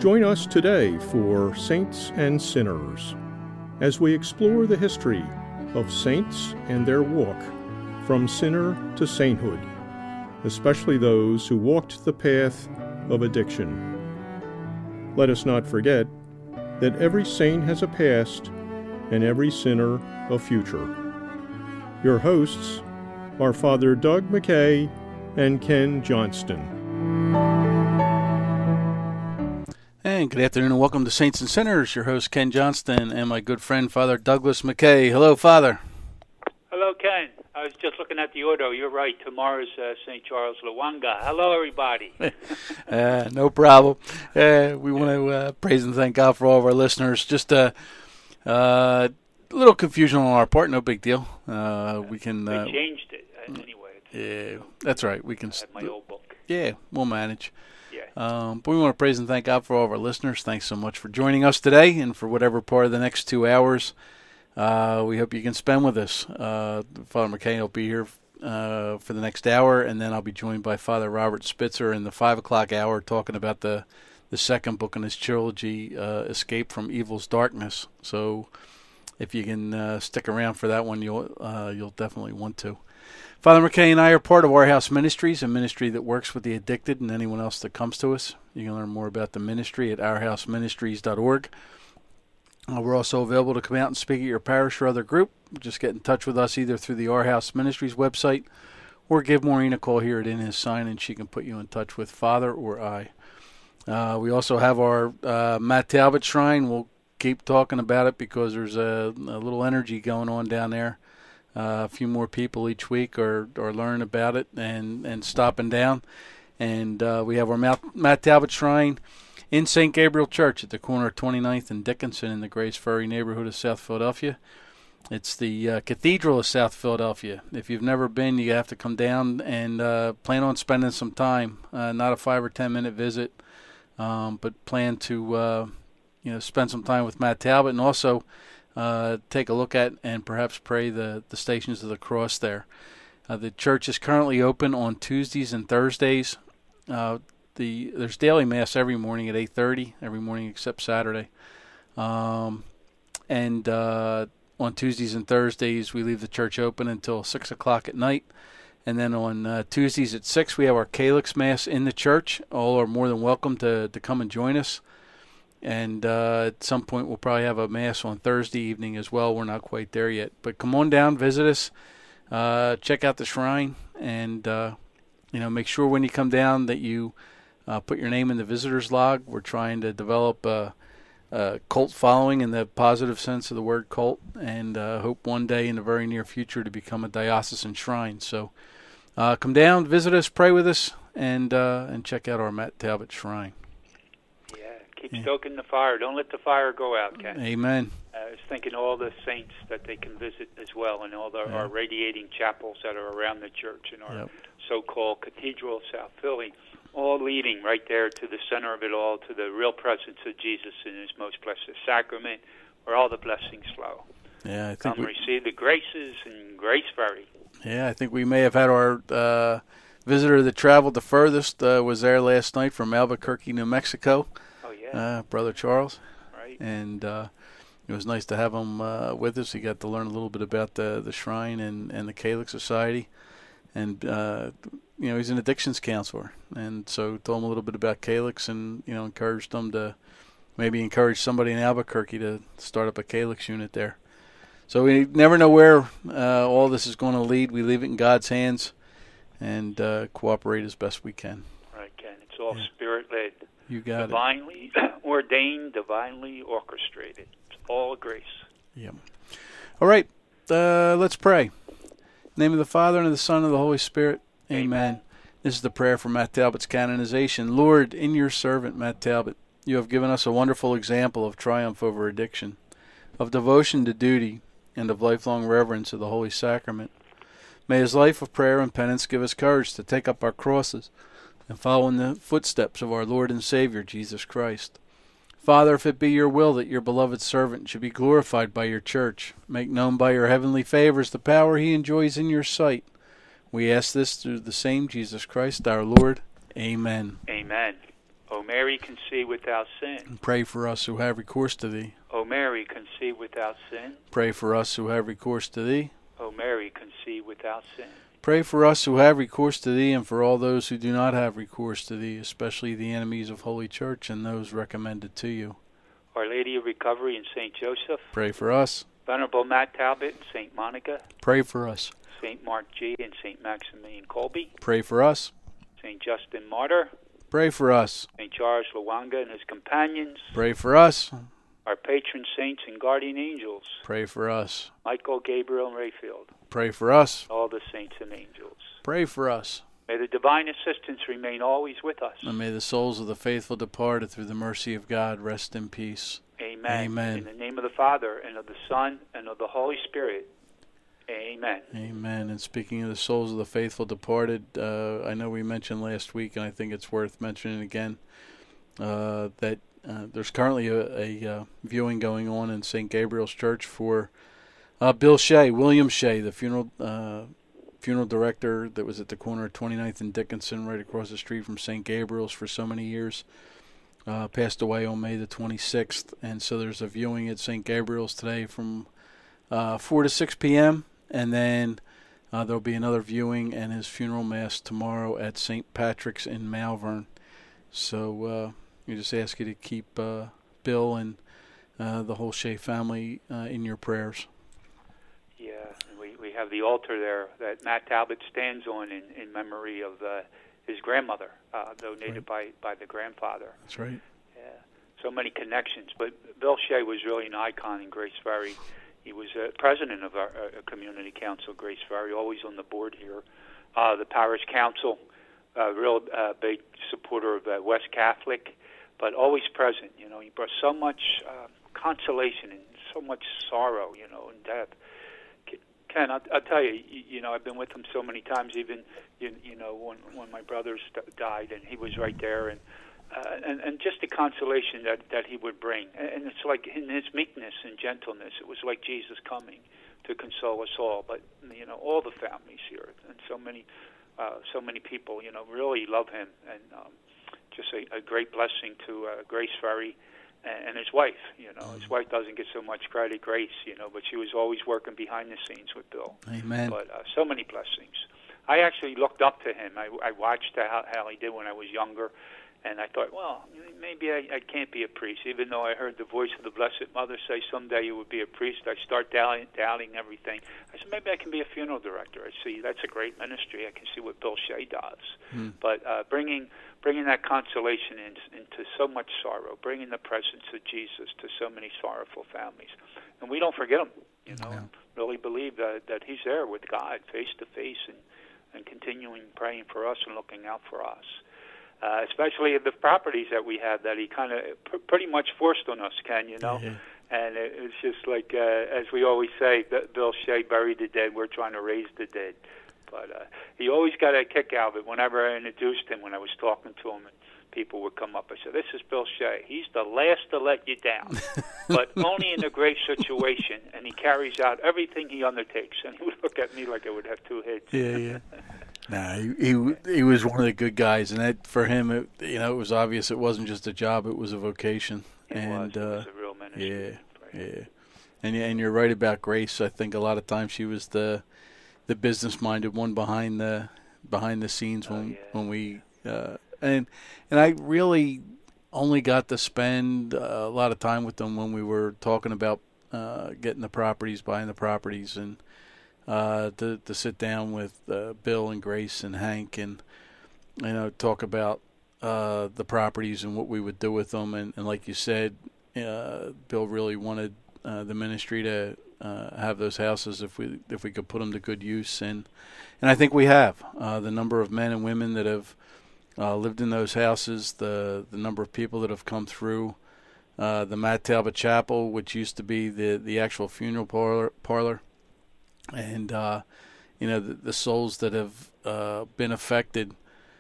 Join us today for Saints and Sinners as we explore the history of saints and their walk from sinner to sainthood, especially those who walked the path of addiction. Let us not forget that every saint has a past and every sinner a future. Your hosts are Father Doug McKay and Ken Johnston. And good afternoon and welcome to Saints and Sinners. Your host Ken Johnston and my good friend Father Douglas McKay. Hello, Father. Hello, Ken. I was just looking at the order. You're right. Tomorrow's St. Charles Lwanga. Hello, everybody. No problem. We want to praise and thank God for all of our listeners. Just a little confusion on our part. No big deal. We can. They changed it anyway. Yeah, that's right. We can. I have my old book. Yeah, we'll manage. Yeah. But we want to praise and thank God for all of our listeners. Thanks so much for joining us today and for whatever part of the next 2 hours we hope you can spend with us. Father McKay will be here for the next hour, and then I'll be joined by Father Robert Spitzer in the 5 o'clock hour talking about the second book in his trilogy, Escape from Evil's Darkness. So if you can stick around for that one, you'll definitely want to. Father McKay and I are part of Our House Ministries, a ministry that works with the addicted and anyone else that comes to us. You can learn more about the ministry at ourhouseministries.org. We're also available to come out and speak at your parish or other group. Just get in touch with us either through the Our House Ministries website or give Maureen a call here at In His Sign, and she can put you in touch with Father or I. We also have our Matt Talbot Shrine. We'll keep talking about it because there's a little energy going on down there. A few more people each week are learning about it and stopping down. And we have our Matt Talbot Shrine in St. Gabriel Church at the corner of 29th and Dickinson in the Grace Ferry neighborhood of South Philadelphia. It's the Cathedral of South Philadelphia. If you've never been, you have to come down and plan on spending some time. Not a 5 or 10 minute visit, but plan to spend some time with Matt Talbot and also take a look at and perhaps pray the Stations of the Cross there. The church is currently open on Tuesdays and Thursdays. There's daily mass every morning at 8:30, every morning except Saturday. And on Tuesdays and Thursdays, we leave the church open until 6 o'clock at night. And then on Tuesdays at 6, we have our Calyx Mass in the church. All are more than welcome to come and join us. And at some point, we'll probably have a Mass on Thursday evening as well. We're not quite there yet. But come on down, visit us, check out the shrine, and make sure when you come down that you put your name in the visitor's log. We're trying to develop a cult following in the positive sense of the word cult, and hope one day in the very near future to become a diocesan shrine. So come down, visit us, pray with us, and check out our Matt Talbot Shrine. Keep stoking the fire. Don't let the fire go out, Ken. Amen. I was thinking all the saints that they can visit as well, and all our radiating chapels that are around the church and our so-called Cathedral of South Philly, all leading right there to the center of it all, to the real presence of Jesus in His most blessed sacrament, where all the blessings flow. Yeah, I think receive the graces in Grace Ferry. Yeah, I think we may have had our visitor that traveled the furthest was there last night from Albuquerque, New Mexico. Brother Charles. Right. And it was nice to have him with us. He got to learn a little bit about the shrine and the Calyx Society. And, he's an addictions counselor. And so told him a little bit about Calyx and, encouraged him to maybe encourage somebody in Albuquerque to start up a Calyx unit there. So we never know where all this is going to lead. We leave it in God's hands and cooperate as best we can. Right, Ken. It's all Spirit-led. You got divinely ordained, divinely orchestrated. It's all grace. Yeah. All right. Let's pray. In the name of the Father, and of the Son, and of the Holy Spirit. Amen. This is the prayer for Matt Talbot's canonization. Lord, in your servant, Matt Talbot, you have given us a wonderful example of triumph over addiction, of devotion to duty, and of lifelong reverence of the Holy Sacrament. May his life of prayer and penance give us courage to take up our crosses and follow in the footsteps of our Lord and Savior, Jesus Christ. Father, if it be your will that your beloved servant should be glorified by your church, make known by your heavenly favors the power he enjoys in your sight. We ask this through the same Jesus Christ our Lord. Amen. Amen. O Mary, conceived without sin. Pray for us who have recourse to thee. O Mary, conceived without sin. Pray for us who have recourse to thee. O Mary, conceived without sin. Pray for us who have recourse to thee, and for all those who do not have recourse to thee, especially the enemies of Holy Church and those recommended to you. Our Lady of Recovery and St. Joseph. Pray for us. Venerable Matt Talbot and St. Monica. Pray for us. St. Mark G. and St. Maximilian Kolbe. Pray for us. St. Justin Martyr. Pray for us. St. Charles Lwanga and his companions. Pray for us. Our patron saints and guardian angels. Pray for us. Michael, Gabriel, and Raphael. Pray for us. All the saints and angels. Pray for us. May the divine assistance remain always with us. And may the souls of the faithful departed through the mercy of God rest in peace. Amen. Amen. In the name of the Father, and of the Son, and of the Holy Spirit. Amen. Amen. And speaking of the souls of the faithful departed, I know we mentioned last week, and I think it's worth mentioning again, that there's currently a viewing going on in St. Gabriel's Church for Bill Shea, William Shea, the funeral director that was at the corner of 29th and Dickinson, right across the street from St. Gabriel's for so many years. Passed away on May the 26th, and so there's a viewing at St. Gabriel's today from 4 to 6 p.m., and then there'll be another viewing and his funeral mass tomorrow at St. Patrick's in Malvern. So we just ask you to keep Bill and the whole Shea family in your prayers. Yeah, we have the altar there that Matt Talbot stands on in memory of his grandmother, donated right. by the grandfather. That's right. Yeah, so many connections. But Bill Shea was really an icon in Grace Ferry. He was president of our community council, Grace Ferry, always on the board here. The parish council, real big supporter of West Catholic, but always present. You know, he brought so much consolation and so much sorrow, you know, and death. Ken, I'll tell you, you know, I've been with him so many times, even, you know, when my brothers died, and he was right there, and just the consolation that he would bring. And it's like in his meekness and gentleness, it was like Jesus coming to console us all. But, you know, all the families here, and so many people, you know, really love him, and just a great blessing to Grace Ferry and his wife. You know, his wife doesn't get so much credit, Grace, you know, but she was always working behind the scenes with Bill. Amen. But so many blessings. I actually looked up to him. I watched how he did when I was younger, and I thought, well, maybe I can't be a priest, even though I heard the voice of the Blessed Mother say someday you would be a priest. I start doubting everything. I said, maybe I can be a funeral director. I see that's a great ministry. I can see what Bill Shea does. But bringing that consolation into so much sorrow, bringing the presence of Jesus to so many sorrowful families. And we don't forget him, you know, really believe that he's there with God face to face and continuing praying for us and looking out for us. Especially the properties that we have that he kind of pretty much forced on us, Ken, you know. Mm-hmm. And it's just like, as we always say, Bill Shea buried the dead, we're trying to raise the dead. But he always got a kick out of it whenever I introduced him, when I was talking to him, and people would come up. I said, this is Bill Shea. He's the last to let you down, but only in a great situation, and he carries out everything he undertakes. And he would look at me like I would have two heads. Yeah. Nah, he was one of the good guys, and that for him, it was obvious it wasn't just a job; it was a vocation. It was a real ministry. Yeah. And you're right about Grace. I think a lot of times she was the business-minded one behind the scenes when we and I really only got to spend a lot of time with them when we were talking about getting the properties, buying the properties, and. To sit down with Bill and Grace and Hank and talk about the properties and what we would do with them, and like you said, Bill really wanted the ministry to have those houses if we could put them to good use, and I think we have. The number of men and women that have lived in those houses, the number of people that have come through the Matt Talbot Chapel, which used to be the actual funeral parlor. And the souls that have been affected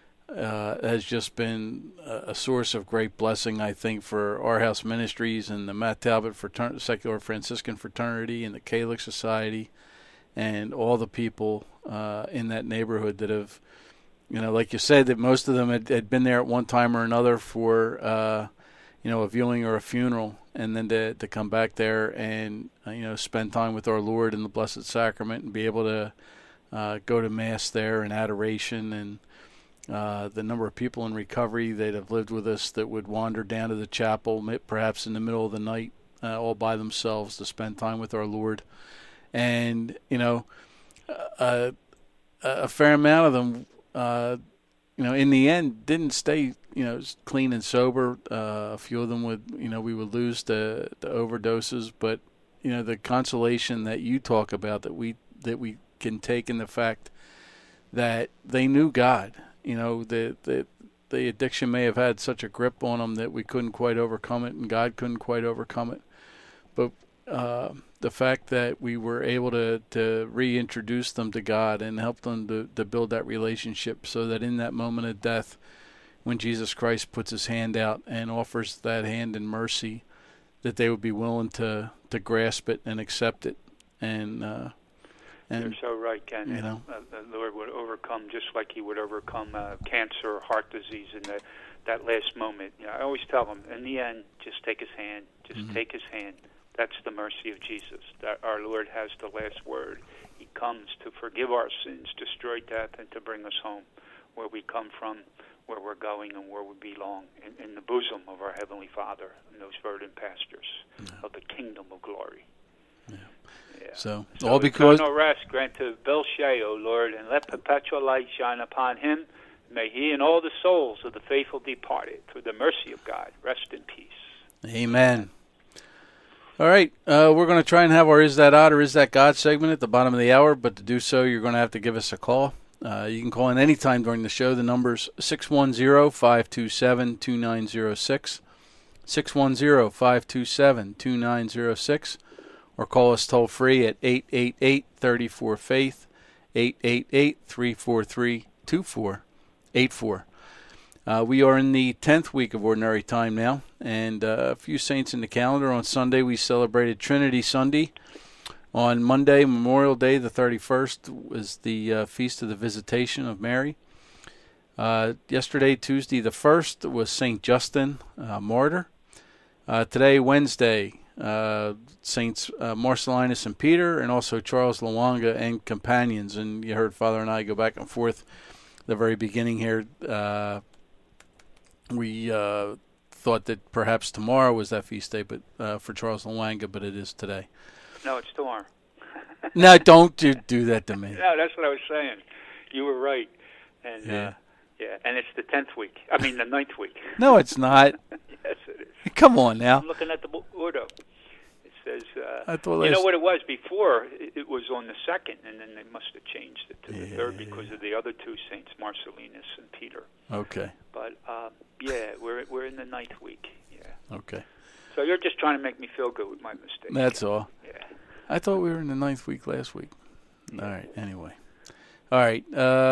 has just been a source of great blessing, I think, for our house ministries and the Matt Talbot Secular Franciscan Fraternity and the Catholic Society and all the people in that neighborhood that have like you said, that most of them had been there at one time or another for, a viewing or a funeral, and then to come back there and, spend time with our Lord in the Blessed Sacrament and be able to go to Mass there in adoration, and the number of people in recovery that have lived with us that would wander down to the chapel, perhaps in the middle of the night, all by themselves to spend time with our Lord. And, a fair amount of them, in the end didn't stay, clean and sober. A few of them we would lose to overdoses, but, the consolation that you talk about that we can take in the fact that they knew God. The addiction may have had such a grip on them that we couldn't quite overcome it, and God couldn't quite overcome it. But the fact that we were able to reintroduce them to God and help them to build that relationship, so that in that moment of death, when Jesus Christ puts his hand out and offers that hand in mercy, that they would be willing to grasp it and accept it. And you're so right, Ken. The Lord would overcome, just like he would overcome cancer or heart disease in that last moment. I always tell them, in the end, just take his hand. Just take his hand. That's the mercy of Jesus. That our Lord has the last word. He comes to forgive our sins, destroy death, and to bring us home, where we come from, where we're going, and where we belong, in the bosom of our Heavenly Father, in those verdant pastures of the kingdom of glory. Yeah. So all because eternal rest grant to Bill Shea, O Lord, and let perpetual light shine upon him. May he and all the souls of the faithful departed, through the mercy of God, rest in peace. Amen. All right, we're going to try and have our Is That Odd or Is That God segment at the bottom of the hour, but to do so, you're going to have to give us a call. You can call in any time during the show. The number's 610-527-2906, 610-527-2906, or call us toll-free at 888-34-FAITH, 888-343-2484. We are in the 10th week of Ordinary Time now, and a few saints in the calendar. On Sunday, we celebrated Trinity Sunday. On Monday, Memorial Day, the 31st, was the Feast of the Visitation of Mary. Yesterday, Tuesday, the 1st, was St. Justin, martyr. Today, Wednesday, Saints Marcellinus and Peter, and also Charles Lwanga and companions. And you heard Father and I go back and forth at the very beginning here. We thought that perhaps tomorrow was that feast day, but for Charles Lwanga, but it is today. No, it's tomorrow. No, don't do that to me. No, that's what I was saying. You were right. And and it's the 10th week. I mean, the 9th week. No, it's not. Yes, it is. Come on now. I'm looking at the Ordo. It says, I thought you know what it was before? It was on the 2nd, and then they must have changed it to the 3rd because of the other two saints, Marcellinus and Peter. Okay. But, we're in the 9th week. Yeah. Okay. So you're just trying to make me feel good with my mistake. That's all. Yeah. I thought we were in the 9th week last week. All right, anyway. All right,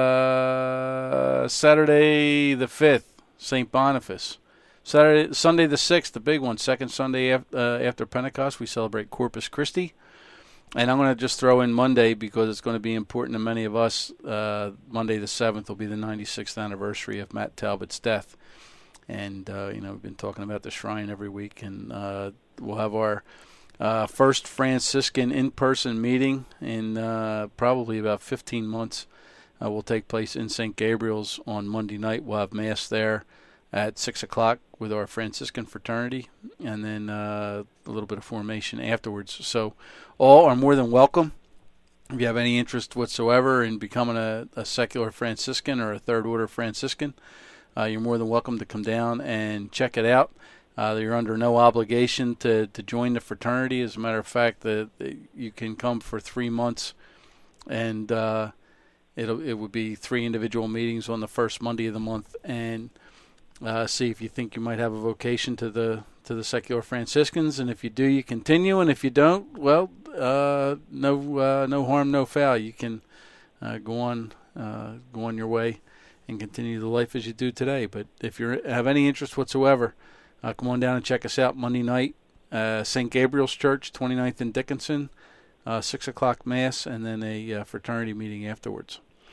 Saturday the 5th, St. Boniface. Sunday the 6th, the big one, second Sunday after Pentecost, we celebrate Corpus Christi. And I'm going to just throw in Monday because it's going to be important to many of us. Monday the 7th will be the 96th anniversary of Matt Talbot's death. And, we've been talking about the shrine every week, and we'll have our first Franciscan in-person meeting in probably about 15 months. Will take place in St. Gabriel's on Monday night. We'll have Mass there at 6 o'clock with our Franciscan fraternity, and then a little bit of formation afterwards. So all are more than welcome. If you have any interest whatsoever in becoming a secular Franciscan or a third order Franciscan, you're more than welcome to come down and check it out. You're under no obligation to join the fraternity. As a matter of fact, you can come for 3 months, and it would be 3 individual meetings on the first Monday of the month, and see if you think you might have a vocation to the secular Franciscans. And if you do, you continue, and if you don't, well, no harm, no foul. You can go on your way and continue the life as you do today. But if you have any interest whatsoever, come on down and check us out Monday night, St. Gabriel's Church, 29th and Dickinson, 6 o'clock Mass, and then a fraternity meeting afterwards.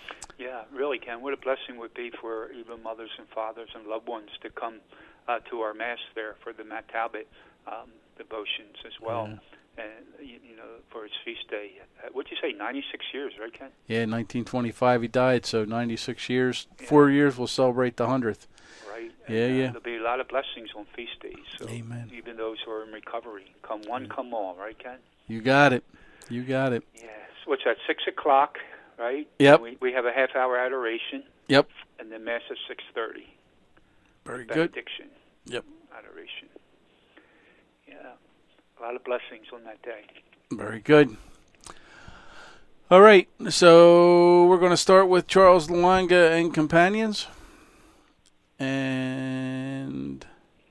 Yeah, really, Ken. What a blessing it would be for even mothers and fathers and loved ones to come to our Mass there for the Matt Talbot devotions as well. Yeah. And, for his feast day. What'd you say, 96 years, right, Ken? Yeah, 1925 he died, so 96 years. Yeah. 4 years we'll celebrate the 100th. Right. Yeah, and, yeah. There'll be a lot of blessings on feast days. So amen. Even those who are in recovery. Come one, come all, right, Ken? You got it. You got it. Yes. What's that, 6 o'clock, right? Yep. We have a half-hour adoration. Yep. And then Mass at 6:30. Very good. Benediction. Yep. Adoration. Yeah. A lot of blessings on that day. Very good. All right, so we're going to start with Charles Lwanga and companions. And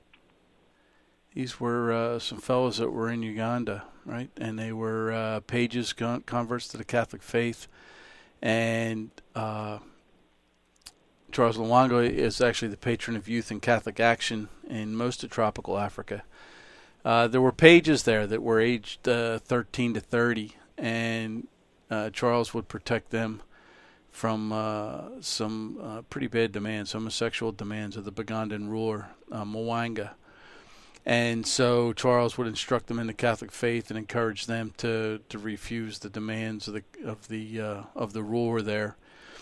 these were some fellows that were in Uganda, right? And they were pages, converts to the Catholic faith. And Charles Lwanga is actually the patron of youth and Catholic action in most of tropical Africa. There were pages there that were aged 13 to 30, and Charles would protect them from some pretty bad demands, homosexual demands of the Bugandan ruler, Mwanga. And so Charles would instruct them in the Catholic faith and encourage them to refuse the demands of the ruler there.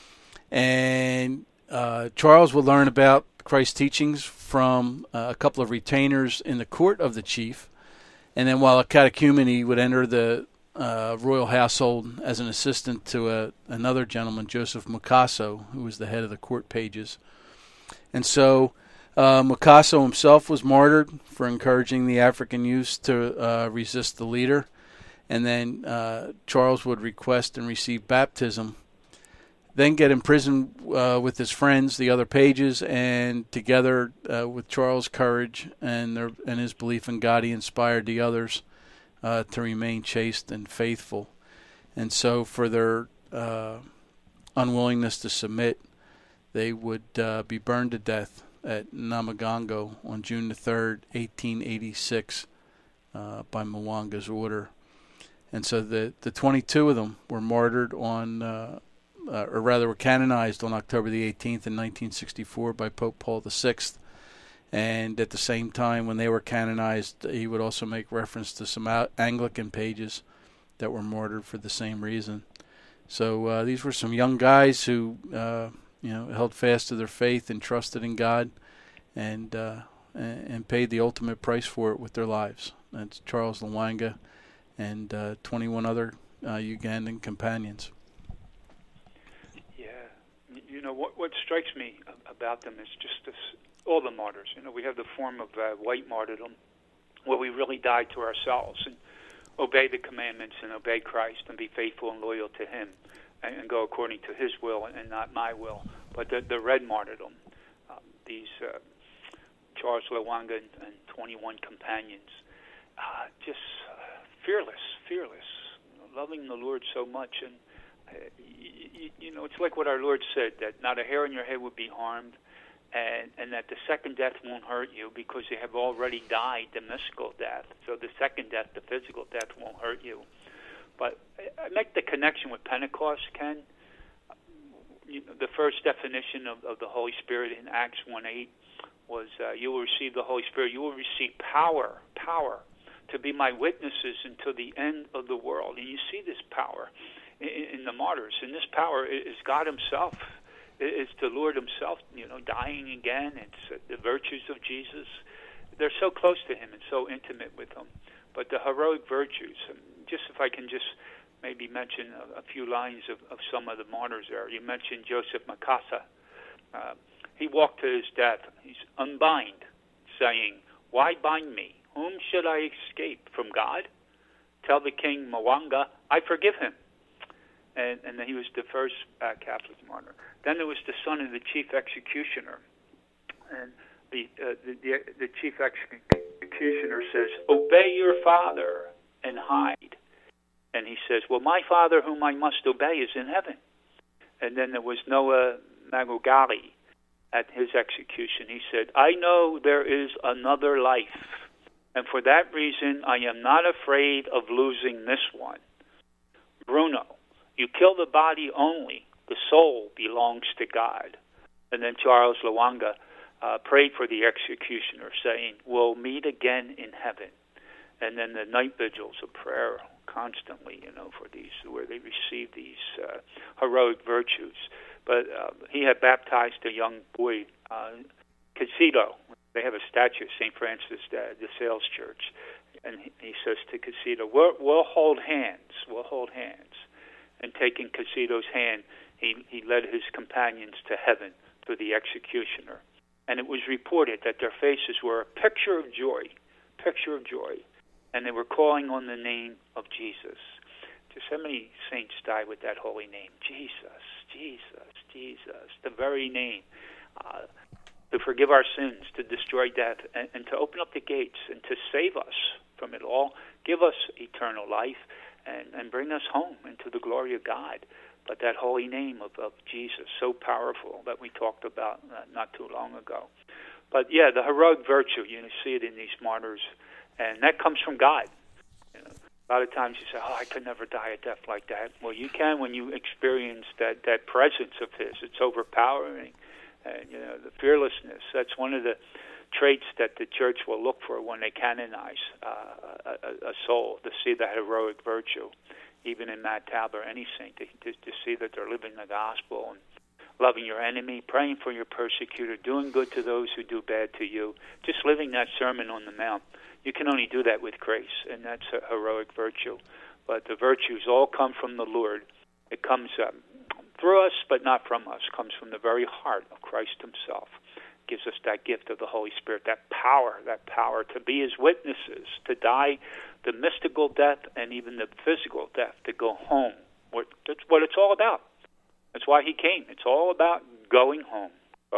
And Charles would learn about Christ's teachings from a couple of retainers in the court of the chief, and then while a catechumen, he would enter the royal household as an assistant to another gentleman, Joseph Mukaso, who was the head of the court pages. And so Mukaso himself was martyred for encouraging the African youths to resist the leader, and then Charles would request and receive baptism, then get imprisoned with his friends, the other pages, and together with Charles' courage and his belief in God, he inspired the others to remain chaste and faithful. And so for their unwillingness to submit, they would be burned to death at Namagongo on June the 3rd, 1886, by Mwanga's order. And so the 22 of them were martyred on... or rather were canonized on October the 18th in 1964 by Pope Paul VI. And at the same time, when they were canonized, he would also make reference to some Anglican pages that were martyred for the same reason. So these were some young guys who, held fast to their faith and trusted in God, and paid the ultimate price for it with their lives. That's Charles Lwanga and 21 other Ugandan companions. What strikes me about them is just this, all the martyrs. We have the form of white martyrdom, where we really die to ourselves and obey the commandments and obey Christ and be faithful and loyal to Him and go according to His will and not my will. But the red martyrdom, these Charles Lwanga and 21 companions, just fearless, loving the Lord so much. And it's like what our Lord said, that not a hair on your head would be harmed, and that the second death won't hurt you because you have already died the mystical death. So the second death, the physical death, won't hurt you. But I make the connection with Pentecost, Ken. The first definition of the Holy Spirit in Acts 1:8 was you will receive the Holy Spirit. You will receive power to be my witnesses until the end of the world. And you see this power in the martyrs, and this power is God Himself. It's the Lord Himself, dying again. It's the virtues of Jesus. They're so close to Him and so intimate with Him. But the heroic virtues, just if I can just maybe mention a few lines of some of the martyrs there. You mentioned Joseph Mukaso. He walked to his death. He's unbind, saying, "Why bind me? Whom should I escape? From God? Tell the king Mwanga, I forgive him." And he was the first Catholic martyr. Then there was the son of the chief executioner, and the chief executioner says, "Obey your father and hide." And he says, "Well, my father whom I must obey is in heaven." And then there was Noah Magogali at his execution. He said, "I know there is another life, and for that reason I am not afraid of losing this one." Bruno, you kill the body only, The soul belongs to God. And then Charles Lwanga prayed for the executioner, saying, we'll meet again in heaven. And then the night vigils of prayer constantly, for these, where they receive these heroic virtues. But he had baptized a young boy, Casido. They have a statue of St. Francis de Sales Church. And he says to Casido, we'll hold hands. We'll hold hands. And taking Casido's hand, he led his companions to heaven through the executioner. And it was reported that their faces were a picture of joy. And they were calling on the name of Jesus. Just how many saints died with that holy name? Jesus, Jesus, Jesus, the very name. To forgive our sins, to destroy death, and to open up the gates, and to save us from it all, give us eternal life, and bring us home into the glory of God. But that holy name of Jesus, so powerful, that we talked about not too long ago. But yeah, the heroic virtue, you see it in these martyrs, and that comes from God. A lot of times you say, I could never die a death like that. Well, you can when you experience that presence of His. It's overpowering. And, the fearlessness, that's one of the traits that the church will look for when they canonize a soul, to see the heroic virtue, even in Matt Taub or any saint, to see that they're living the gospel and loving your enemy, praying for your persecutor, doing good to those who do bad to you, just living that Sermon on the Mount. You can only do that with grace, and that's a heroic virtue. But the virtues all come from the Lord. It comes through us, but not from us. It comes from the very heart of Christ Himself. It gives us that gift of the Holy Spirit, that power to be His witnesses, to die the mystical death and even the physical death, to go home. That's what it's all about. That's why He came. It's all about going home.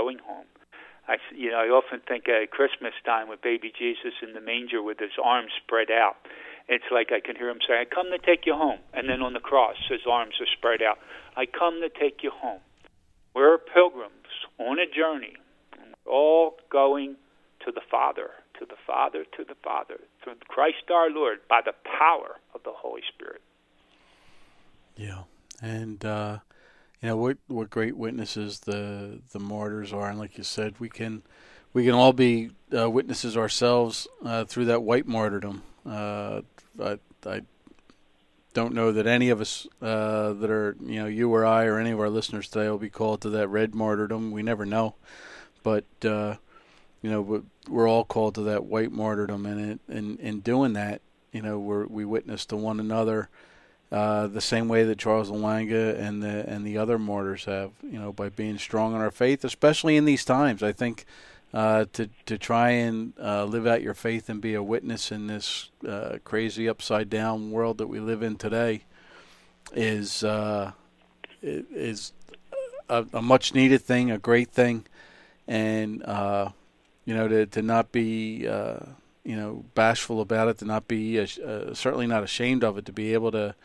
I often think at Christmas time with baby Jesus in the manger with His arms spread out. It's like I can hear Him say, I come to take you home. And then on the cross, His arms are spread out. I come to take you home. We're pilgrims on a journey. We're all going to the Father, to the Father, to the Father, through Christ our Lord, by the power of the Holy Spirit. Yeah. And, what great witnesses the martyrs are. And like you said, we can all be witnesses ourselves through that white martyrdom. I don't know that any of us that are, you or I or any of our listeners today will be called to that red martyrdom. We never know. But, we're all called to that white martyrdom. And in doing that, we witness to one another the same way that Charles Lwanga and the other martyrs have, by being strong in our faith, especially in these times. I think to try and live out your faith and be a witness in this crazy upside down world that we live in today is a much needed thing, a great thing, and to not be bashful about it, to not be certainly not ashamed of it, to be able to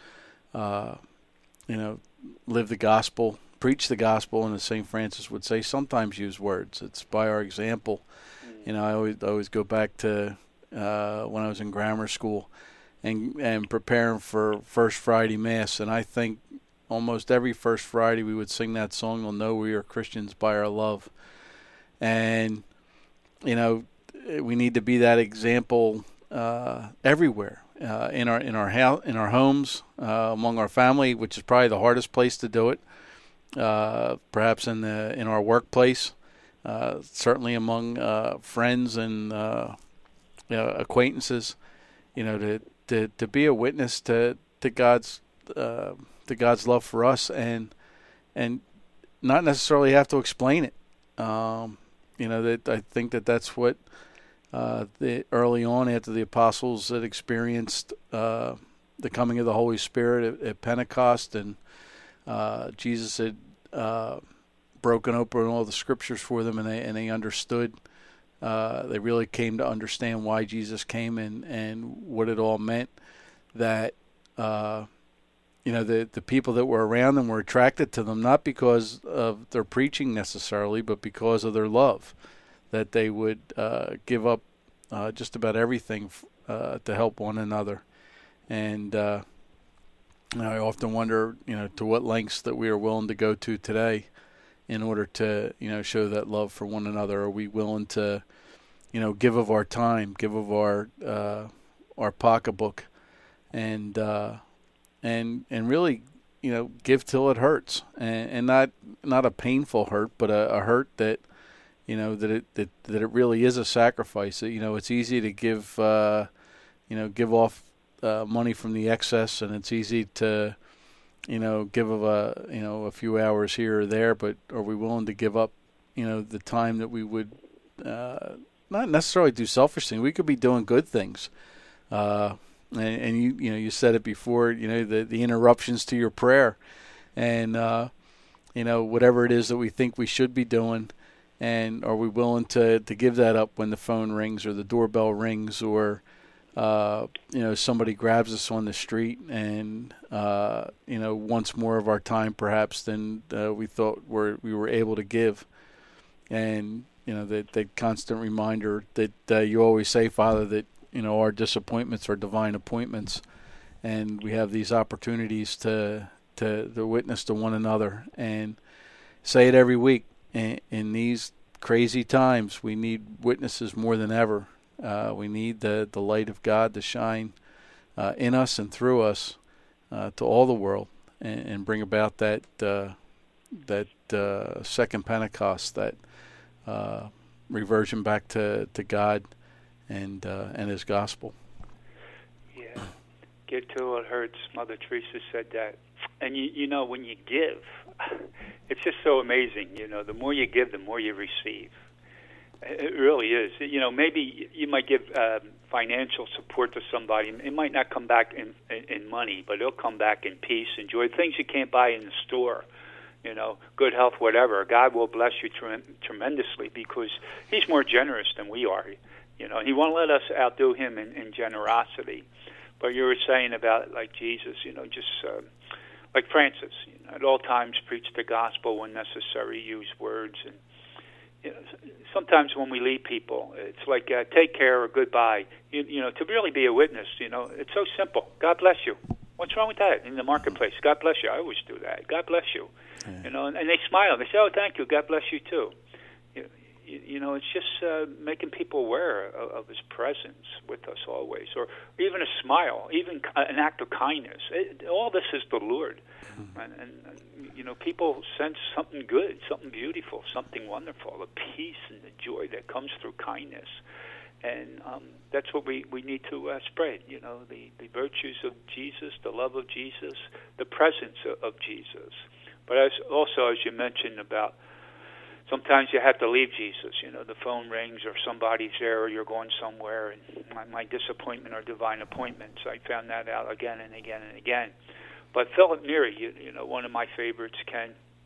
live the gospel, preach the gospel, and as St. Francis would say, sometimes use words. It's by our example. I always go back to when I was in grammar school and preparing for First Friday Mass, and I think almost every First Friday we would sing that song, "They'll know we are Christians by our love." And we need to be that example everywhere, in our homes, among our family, which is probably the hardest place to do it. Perhaps in our workplace, certainly among friends and acquaintances. To be a witness to God's love for us, and not necessarily have to explain it. That I think that's what early on after the apostles had experienced the coming of the Holy Spirit at Pentecost, and Jesus had broken open all the scriptures for them, and they understood. They really came to understand why Jesus came and what it all meant. That the people that were around them were attracted to them, not because of their preaching necessarily, but because of their love, that they would give up just about everything to help one another. And I often wonder, to what lengths that we are willing to go to today in order to, show that love for one another. Are we willing to, give of our time, give of our pocketbook, and really, give till it hurts, and not a painful hurt, but a hurt that, that it really is a sacrifice. It's easy to give, give off money from the excess, and it's easy to, give of a few hours here or there, but are we willing to give up, the time that we would not necessarily do selfish things? We could be doing good things. And you said it before, the interruptions to your prayer, and whatever it is that we think we should be doing, and are we willing to give that up when the phone rings or the doorbell rings, or somebody grabs us on the street and wants more of our time perhaps than we thought we were able to give, and that constant reminder that you always say, Father, that our disappointments are divine appointments, and we have these opportunities to witness to one another, and say it every week. In these crazy times, we need witnesses more than ever. We need the light of God to shine in us and through us to all the world, and bring about that second Pentecost, that reversion back to God and His gospel. Yeah, give till it hurts. Mother Teresa said that. And when you give, it's just so amazing. The more you give, the more you receive. It really is. Maybe you might give financial support to somebody. It might not come back in money, but it'll come back in peace and joy. Things you can't buy in the store. Good health, whatever. God will bless you tremendously, because He's more generous than we are. He won't let us outdo Him in generosity. But you were saying about, like Jesus, just like Francis, at all times preach the gospel when necessary, use words. And sometimes when we lead people, it's like take care or goodbye. To really be a witness, it's so simple. God bless you. What's wrong with that in the marketplace? God bless you. I always do that. God bless you. Yeah. And they smile. They say, "Oh, thank you. God bless you too." It's just making people aware of His presence with us always, or even a smile, even an act of kindness. All this is the Lord, and people sense something good, something beautiful, something wonderful, the peace and the joy that comes through kindness, and that's what we need to spread. The virtues of Jesus, the love of Jesus, the presence of Jesus. But as you mentioned about, sometimes you have to leave Jesus. The phone rings or somebody's there or you're going somewhere, and my disappointment or divine appointments. I found that out again and again and again. But Philip Neri, one of my favorites, Ken,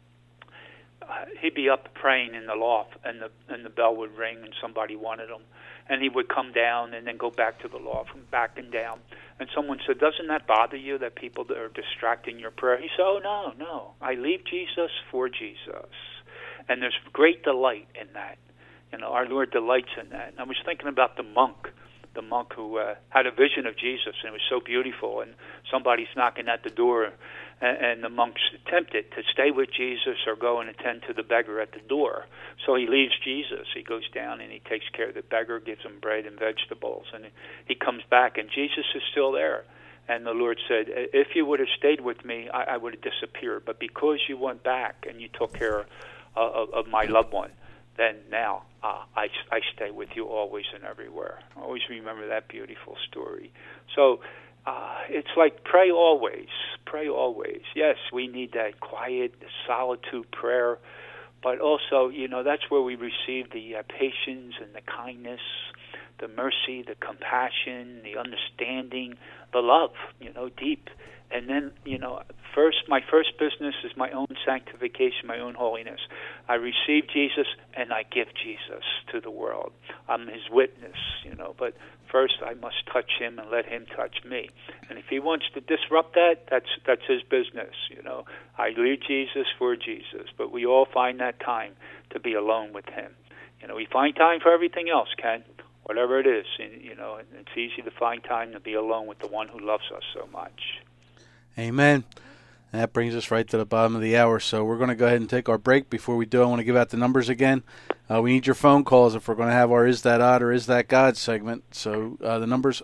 he'd be up praying in the loft, and the bell would ring and somebody wanted him. And he would come down and then go back to the loft and back and down. And someone said, "Doesn't that bother you that people that are distracting your prayer?" He said, "Oh, no. I leave Jesus for Jesus." And there's great delight in that. Our Lord delights in that. And I was thinking about the monk who had a vision of Jesus, and it was so beautiful. And somebody's knocking at the door, and the monk's tempted to stay with Jesus or go and attend to the beggar at the door. So he leaves Jesus. He goes down and he takes care of the beggar, gives him bread and vegetables, and he comes back, and Jesus is still there. And the Lord said, "If you would have stayed with me, I would have disappeared. But because you went back and you took care of my loved one, then now I stay with you always and everywhere." I always remember that beautiful story. So it's like pray always. Yes, we need that quiet solitude prayer, but also, that's where we receive the patience and the kindness, the mercy, the compassion, the understanding, the love, deep. And then, my first business is my own sanctification, my own holiness. I receive Jesus and I give Jesus to the world. I'm His witness, but first I must touch Him and let Him touch me. And if He wants to disrupt that, that's His business, I leave Jesus for Jesus, but we all find that time to be alone with Him. We find time for everything else, Ken, whatever it is, and it's easy to find time to be alone with the one who loves us so much. Amen. And that brings us right to the bottom of the hour. So we're going to go ahead and take our break. Before we do, I want to give out the numbers again. We need your phone calls if we're going to have our Is That Odd or Is That God segment. So the number's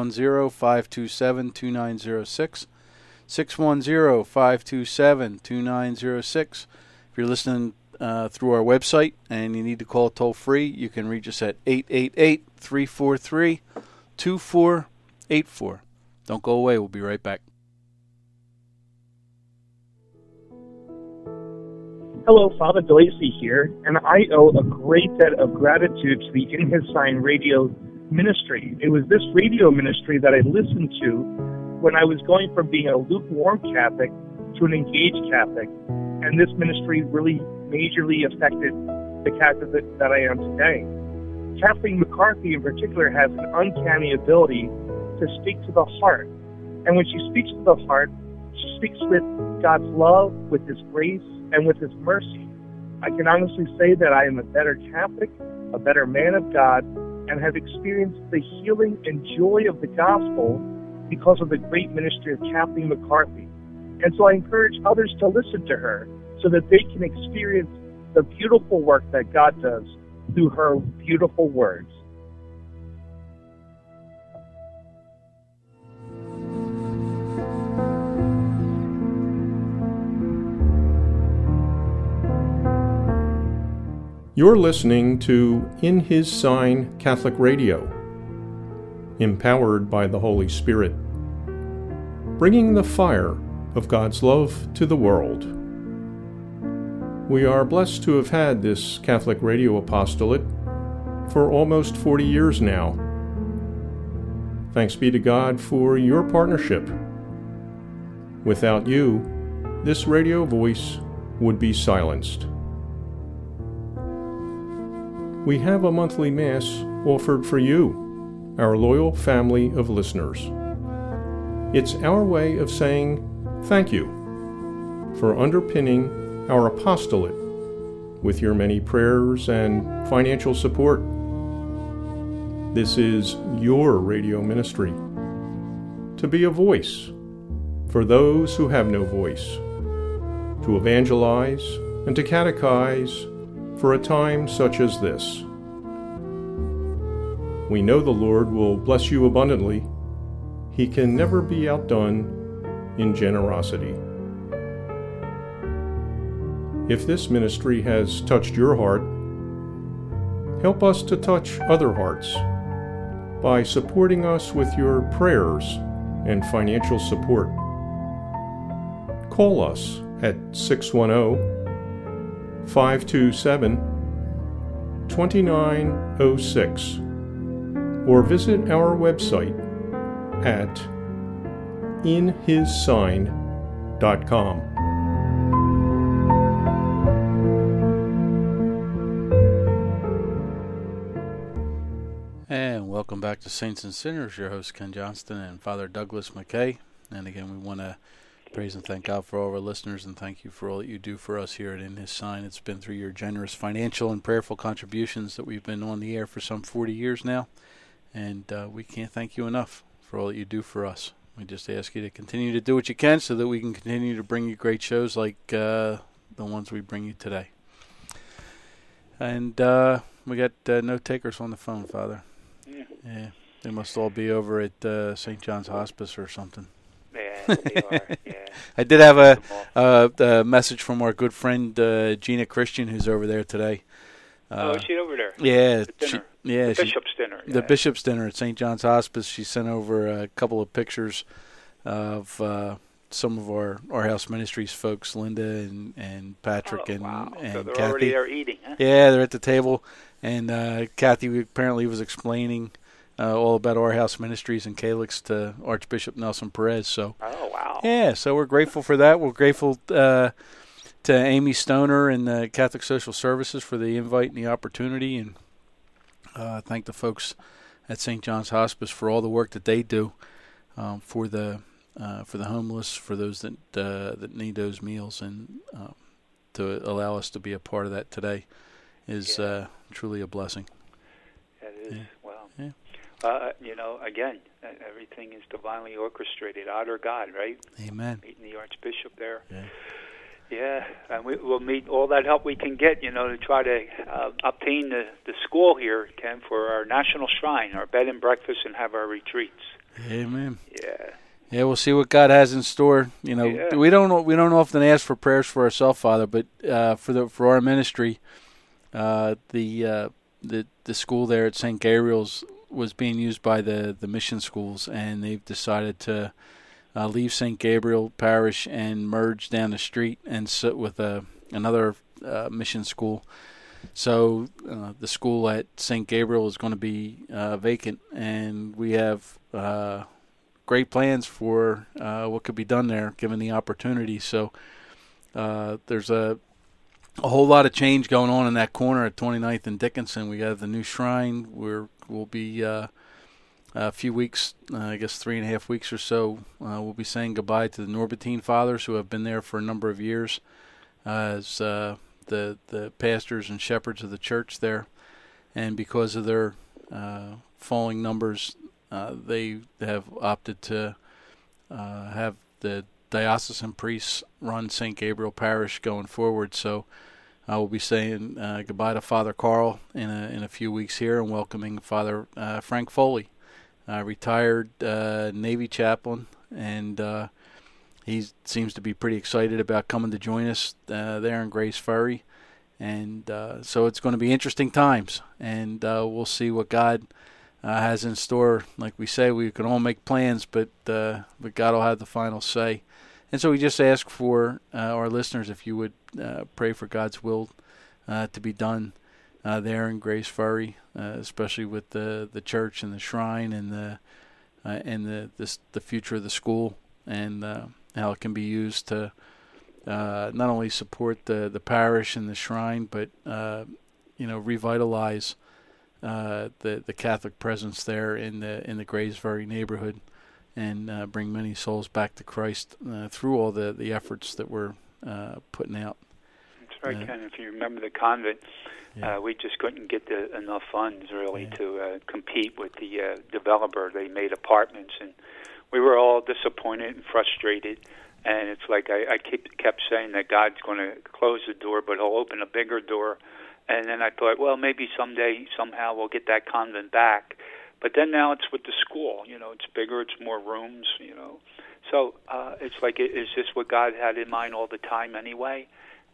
610-527-2906. 610-527-2906. If you're listening through our website and you need to call toll free, you can reach us at 888-343-2484. Don't go away. We'll be right back. Hello, Father DeLacy here, and I owe a great debt of gratitude to the In His Sign radio ministry. It was this radio ministry that I listened to when I was going from being a lukewarm Catholic to an engaged Catholic, and this ministry really majorly affected the Catholic that I am today. Kathleen McCarthy in particular has an uncanny ability to speak to the heart, and when she speaks to the heart, she speaks with God's love, with His grace, and with His mercy. I can honestly say that I am a better Catholic, a better man of God, and have experienced the healing and joy of the gospel because of the great ministry of Kathleen McCarthy. And so I encourage others to listen to her so that they can experience the beautiful work that God does through her beautiful words. You're listening to In His Sign Catholic Radio, empowered by the Holy Spirit, bringing the fire of God's love to the world. We are blessed to have had this Catholic radio apostolate for almost 40 years now. Thanks be to God for your partnership. Without you, this radio voice would be silenced. We have a monthly Mass offered for you, our loyal family of listeners. It's our way of saying thank you for underpinning our apostolate with your many prayers and financial support. This is your radio ministry, to be a voice for those who have no voice, to evangelize and to catechize for a time such as this. We know the Lord will bless you abundantly. He can never be outdone in generosity. If this ministry has touched your heart, help us to touch other hearts by supporting us with your prayers and financial support. Call us at 610-527-2906 or visit our website at inhissign.com. And welcome back to Saints and Sinners. Your host Ken Johnston and Father Douglas McKay. And again, we want to praise and thank God for all of our listeners, and thank you for all that you do for us here at In His Sign. It's been through your generous financial and prayerful contributions that we've been on the air for some 40 years now, and we can't thank you enough for all that you do for us. We just ask you to continue to do what you can so that we can continue to bring you great shows like the ones we bring you today. And we got no takers on the phone, Father. Yeah, they must all be over at St. John's Hospice or something. Yeah, they are, yeah. I did have a message from our good friend Gina Christian, who's over there today. Is she over there? Yeah. The Bishop's dinner. The Bishop's dinner at St. John's Hospice. She sent over a couple of pictures of some of our House Ministries folks, Linda and Patrick and so they're Kathy. Already there eating, huh? Yeah, they're at the table. And Kathy apparently was explaining all about our House Ministries and Calyx to Archbishop Nelson Perez. So, oh, wow. Yeah, so we're grateful for that. We're grateful to Amy Stoner and Catholic Social Services for the invite and the opportunity, and thank the folks at St. John's Hospice for all the work that they do for the homeless, for those that need those meals, and to allow us to be a part of that today is truly a blessing. That is. Yeah. Wow. Yeah. Again, everything is divinely orchestrated. Honor God, right? Amen. Meeting the Archbishop there. Yeah. Yeah, and we'll need all that help we can get, to try to obtain the school here, Ken, for our national shrine, our bed and breakfast, and have our retreats. Amen. Yeah. Yeah, we'll see what God has in store. We don't often ask for prayers for ourselves, Father, but for our ministry, the school there at St. Gabriel's was being used by the mission schools, and they've decided to leave St. Gabriel Parish and merge down the street and sit with another mission school. So the school at St. Gabriel is going to be vacant, and we have great plans for what could be done there given the opportunity. So there's a whole lot of change going on in that corner at 29th and Dickinson. We have the new shrine. We'll be a few weeks, I guess 3.5 weeks or so, we'll be saying goodbye to the Norbertine Fathers, who have been there for a number of years as the pastors and shepherds of the church there. And because of their falling numbers, they have opted to have the diocesan priests run St. Gabriel Parish going forward. So I will be saying goodbye to Father Carl in a few weeks here, and welcoming Father Frank Foley, retired Navy chaplain, and he seems to be pretty excited about coming to join us there in Grays Ferry. And so it's going to be interesting times, and we'll see what God has in store. Like we say, we can all make plans, but God will have the final say. And so we just ask for our listeners, if you would pray for God's will to be done there in Grays Ferry, especially with the church and the shrine and the future of the school, and how it can be used to not only support the parish and the shrine, but revitalize the Catholic presence there in the Grays Ferry neighborhood, and bring many souls back to Christ through all the efforts that we're putting out. That's right, Ken. If you remember the convent, we just couldn't get enough funds really to compete with the developer. They made apartments, and we were all disappointed and frustrated. And it's like I kept saying that God's going to close the door, but He'll open a bigger door. And then I thought, well, maybe someday, somehow, we'll get that convent back. But then now it's with the school. It's bigger, it's more rooms. So it's like, is this what God had in mind all the time anyway?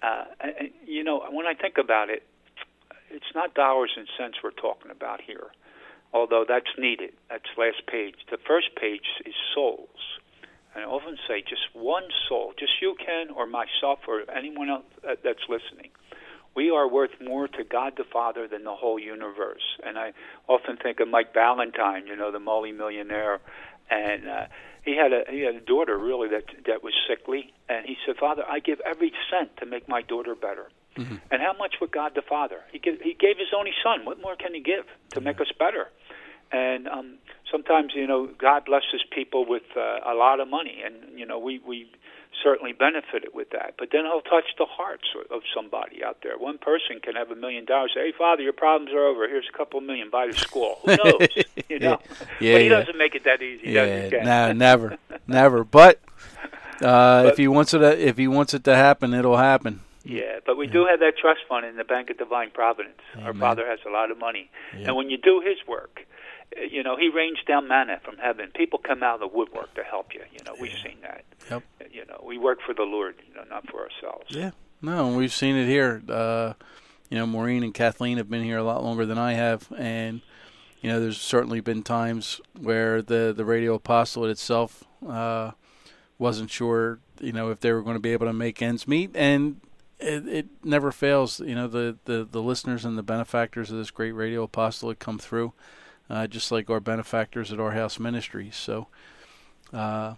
When I think about it, it's not dollars and cents we're talking about here, although that's needed. That's last page. The first page is souls. And I often say just one soul, just you, Ken, or myself, or anyone else that's listening. We are worth more to God the Father than the whole universe. And I often think of Mike Valentine, the multi-millionaire, and he had a daughter really that was sickly, and he said, "Father, I give every cent to make my daughter better." Mm-hmm. And how much would God the Father? He gave His only Son. What more can He give to make us better? And sometimes, God blesses people with a lot of money, and we certainly benefited with that. But then He'll touch the hearts of somebody out there. One person can have $1 million. Say, "Hey, Father, your problems are over. Here's a couple $1 million. Buy the school." Who knows? But He doesn't make it that easy. Does he? No, never. But if He wants it to happen, it'll happen. Yeah, but we do have that trust fund in the Bank of Divine Providence. Amen. Our Father has a lot of money, and when you do His work, He rains down manna from heaven. People come out of the woodwork to help you. We've seen that. Yep. We work for the Lord, not for ourselves. Yeah. No, we've seen it here. Maureen and Kathleen have been here a lot longer than I have, and there's certainly been times where the Radio Apostolate itself wasn't sure, if they were going to be able to make ends meet, and it never fails. The listeners and the benefactors of this great Radio Apostolate come through. Just like our benefactors at Our House Ministries. So, so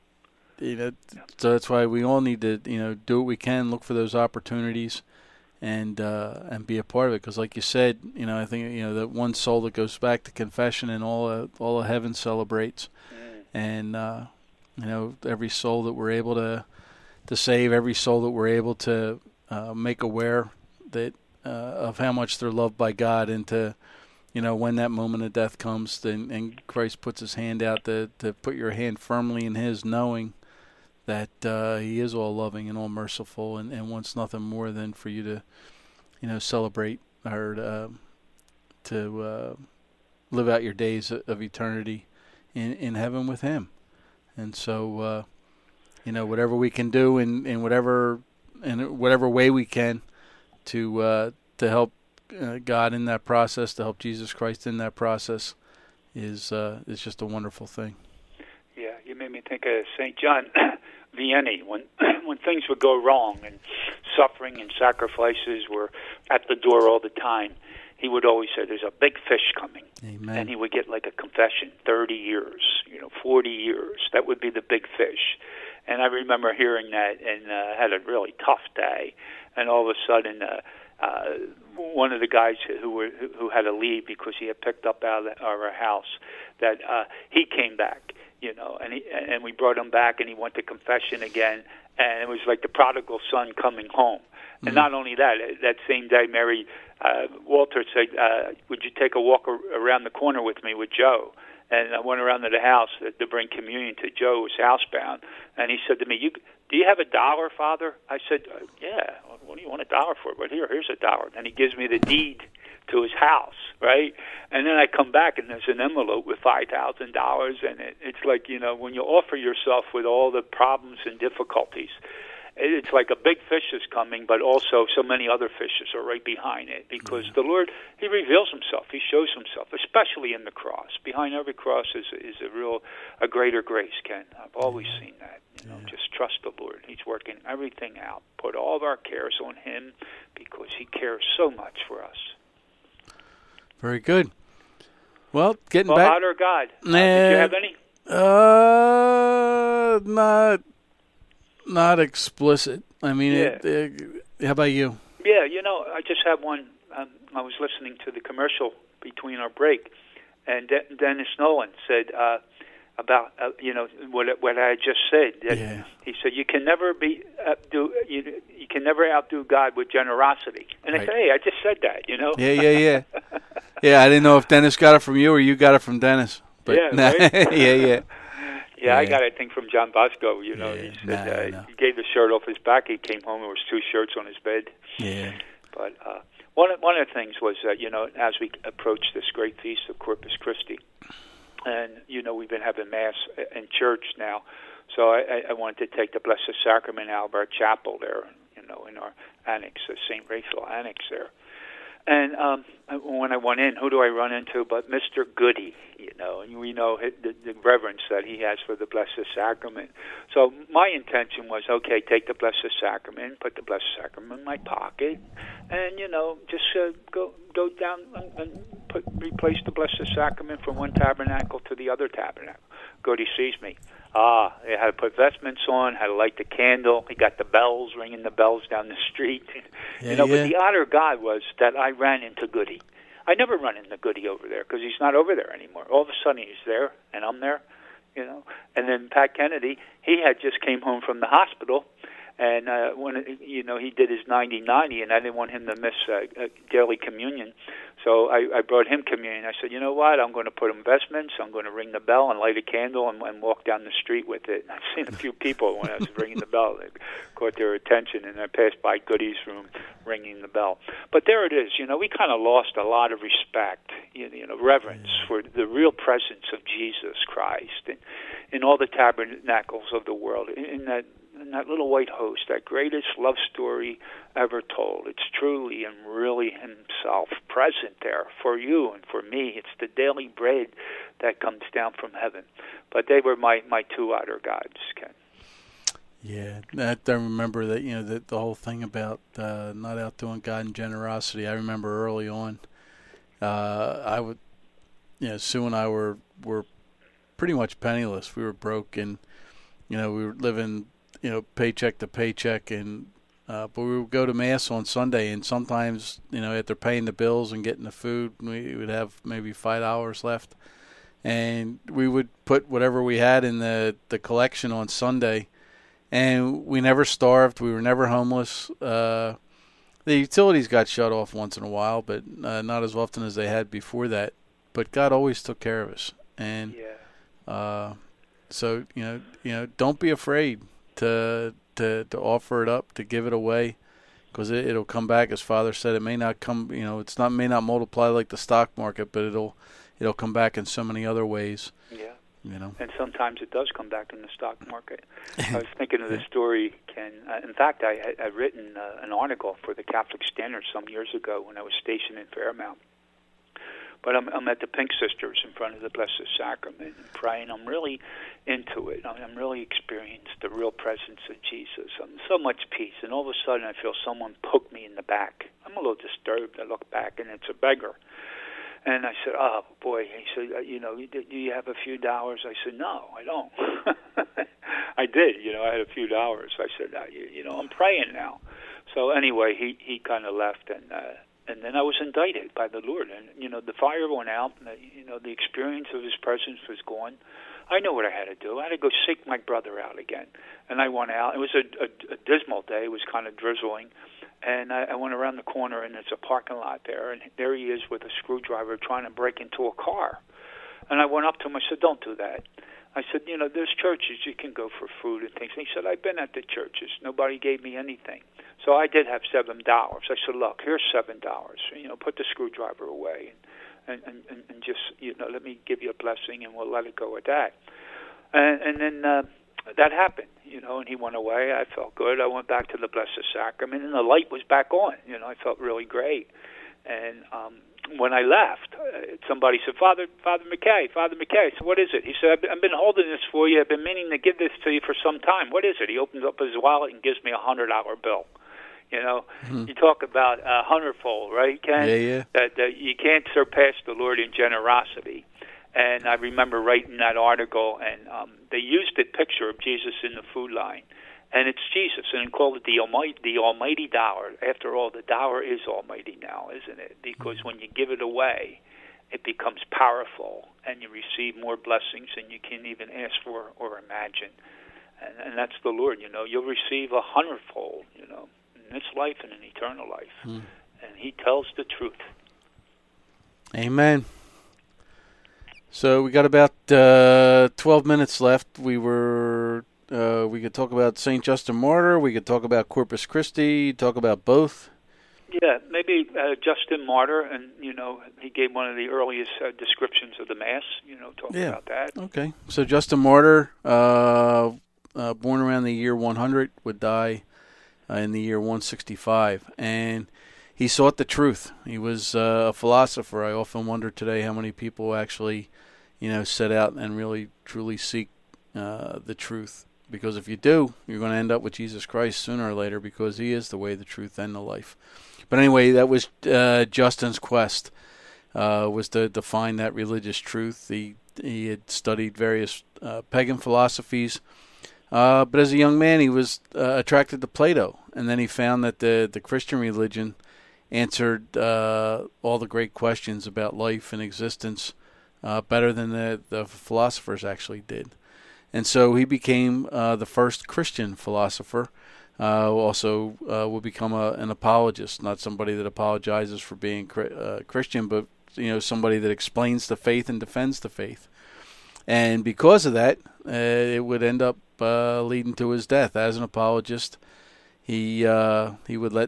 that's why we all need to, do what we can, look for those opportunities, and be a part of it. Because, like you said, I think that one soul that goes back to confession, and all of heaven celebrates, and every soul that we're able to save, every soul that we're able to make aware that of how much they're loved by God, and to when that moment of death comes, and Christ puts his hand out to put your hand firmly in his, knowing that he is all loving and all merciful, and wants nothing more than for you to, celebrate or to live out your days of eternity in heaven with him. And so, whatever we can do in whatever way we can to help God in that process, to help Jesus Christ in that process, is just a wonderful thing. Yeah, you made me think of St. John Vianney when things would go wrong and suffering and sacrifices were at the door all the time. He would always say, "There's a big fish coming." Amen. And he would get like a confession, 30 years, 40 years. That would be the big fish. And I remember hearing that and had a really tough day. And all of a sudden, one of the guys who had to leave because he had picked up out of our house, that he came back, and we brought him back, and he went to confession again. And it was like the prodigal son coming home. And not only that, that same day, Mary Walter said, "Would you take a walk around the corner with me with Joe?" And I went around to the house to bring communion to Joe, who was housebound. And he said to me, "Do you have $1, Father?" I said, "Yeah. What do you want $1 for?" "But here's $1." And he gives me the deed to his house, right? And then I come back, and there's an envelope with $5,000. And it's like, when you offer yourself with all the problems and difficulties, it's like a big fish is coming, but also so many other fishes are right behind it, because the Lord, he reveals himself. He shows himself, especially in the cross. Behind every cross is a greater grace, Ken. I've always seen that. Just trust the Lord. He's working everything out. Put all of our cares on him, because he cares so much for us. Very good. Well, back. God or God? Did you have any? Not explicit. I mean, how about you? Yeah, I just have one. I was listening to the commercial between our break, and Dennis Nolan said about what I just said. He said you can never you can never outdo God with generosity. And I said, hey, I just said that. Yeah. Yeah, I didn't know if Dennis got it from you or you got it from Dennis. But right? Yeah, I got it, I think, from John Bosco. He said he gave the shirt off his back. He came home, there was 2 shirts on his bed. Yeah. But one of the things was, as we approach this great feast of Corpus Christi, and, we've been having Mass in church now, so I wanted to take the Blessed Sacrament out of our chapel there, in our annex, the St. Raphael annex there. And when I went in, who do I run into but Mr. Goody, and we know the reverence that he has for the Blessed Sacrament. So my intention was, okay, take the Blessed Sacrament, put the Blessed Sacrament in my pocket, and, just go down and replace the Blessed Sacrament from one tabernacle to the other tabernacle. Goody sees me. They had to put vestments on, had to light the candle. He got the bells, ringing the bells down the street. But the honor of God was that I ran into Goody. I never run into Goody over there because he's not over there anymore. All of a sudden he's there, and I'm there, And then Pat Kennedy, he had just came home from the hospital, and when he did his 90-90, and I didn't want him to miss daily communion, so I brought him communion. I said, you know what? I'm going to put vestments. I'm going to ring the bell and light a candle and walk down the street with it. And I've seen a few people when I was ringing the bell, they caught their attention, and I passed by Goody's room ringing the bell. But there it is. We kind of lost a lot of respect, reverence for the real presence of Jesus Christ in all the tabernacles of the world, in that little white host, that greatest love story ever told. It's truly and really himself present there for you and for me. It's the daily bread that comes down from heaven. But they were my 2 outer gods, Ken. Yeah, I remember that, the whole thing about not outdoing God in generosity. I remember early on, Sue and I were pretty much penniless. We were broke, and we were living paycheck to paycheck, and but we would go to Mass on Sunday, and sometimes after paying the bills and getting the food, we would have maybe $5 left, and we would put whatever we had in the collection on Sunday, and we never starved. We were never homeless. The utilities got shut off once in a while, but not as often as they had before that. But God always took care of us, and so don't be afraid to offer it up, to give it away, because it'll come back. As Father said, it may not come. May not multiply like the stock market, but it'll come back in so many other ways. Yeah. And sometimes it does come back in the stock market. I was thinking of the story, Ken. In fact, I had written an article for the Catholic Standard some years ago when I was stationed in Fairmount. But I'm at the Pink Sisters in front of the Blessed Sacrament and praying. I'm really into it. I'm really experienced the real presence of Jesus. So much peace. And all of a sudden I feel someone poke me in the back. I'm a little disturbed. I look back, and it's a beggar. And I said, oh, boy. He said, do you have a few dollars? I said, no, I don't. I did. I had a few dollars. I said, I'm praying now. So anyway, he kind of left, and then I was indicted by the Lord. And, the fire went out, and, the experience of His presence was gone. I know what I had to do. I had to go seek my brother out again. And I went out. It was a dismal day. It was kind of drizzling. And I went around the corner, and there's a parking lot there, and there he is with a screwdriver trying to break into a car. And I went up to him. I said, don't do that. I said, there's churches you can go for food and things. And he said, I've been at the churches. Nobody gave me anything. So I did have $7. I said, look, here's $7. Put the screwdriver away and just, let me give you a blessing, and we'll let it go at that. And then that happened, and he went away. I felt good. I went back to the Blessed Sacrament, and the light was back on. I felt really great. And when I left, somebody said, Father McKay. I said, what is it? He said, I've been holding this for you. I've been meaning to give this to you for some time. What is it? He opens up his wallet and gives me a $100 bill. You talk about a hundredfold, right, Ken? Yeah. That you can't surpass the Lord in generosity. And I remember writing that article, and they used the picture of Jesus in the food line. And it's Jesus, and called it the almighty dollar. After all, the dollar is almighty now, isn't it? Because when you give it away, it becomes powerful, and you receive more blessings than you can even ask for or imagine. And that's the Lord, You'll receive 100-fold, in this life and in eternal life. And He tells the truth. Amen. So we got about 12 minutes left. We could talk about St. Justin Martyr. We could talk about Corpus Christi. Talk about both. Yeah, maybe Justin Martyr, and he gave one of the earliest descriptions of the Mass. Talk about that. Okay. So Justin Martyr, born around the year 100, would die in the year 165, and he sought the truth. He was a philosopher. I often wonder today how many people actually, set out and really truly seek the truth. Because if you do, you're going to end up with Jesus Christ sooner or later, because He is the way, the truth, and the life. But anyway, that was Justin's quest, was to find that religious truth. He had studied various pagan philosophies, but as a young man, he was attracted to Plato, and then he found that the Christian religion answered all the great questions about life and existence better than the philosophers actually did. And so he became the first Christian philosopher, also will become an apologist, not somebody that apologizes for being Christian, but somebody that explains the faith and defends the faith. And because of that, it would end up leading to his death. As an apologist, he would let